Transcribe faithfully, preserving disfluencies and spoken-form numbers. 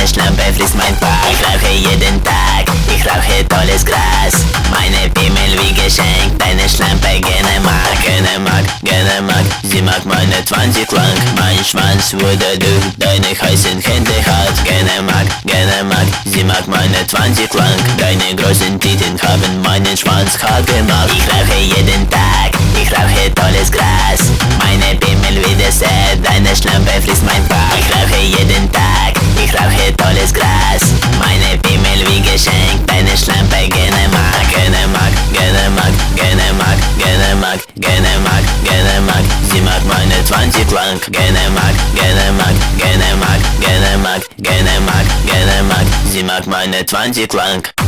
deine Schlampe frisst mein Bauch. Ich rauche jeden Tag, ich rauche tolles Gras. Meine Pimmel wie geschenkt, deine Schlampe gerne mag. Gerne mag, gerne mag, sie mag meine zwanzig lang. Mein Schwanz wurde durch deine heißen Hände hart. Gerne mag, gerne mag, sie mag meine zwanzig lang. Deine großen Titten haben meinen Schwanz hart gemacht. Ich rauche jeden Tag, ich rauche tolles Gras. Meine Pimmel wie Dessert, deine Schlampe frisst mein Bauch. Ich rauche jeden Tag, ich rauche tolles Gras. Meine Pimmel wie geschenkt, deine Schlampe gerne mag. Gerne mag, gerne mag, gerne mag, gerne mag, gerne mag, gerne mag, sie mag meine zwanzig lang. Gerne mag, gerne mag, gerne mag, gerne mag, gerne mag, gerne mag, sie mag meine zwanzig lang.